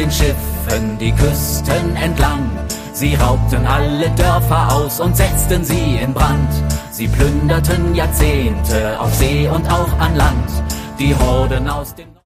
den Schiffen die Küsten entlang. Sie raubten alle Dörfer aus und setzten sie in Brand. Sie plünderten Jahrzehnte auf See und auch an Land. Die Horden aus dem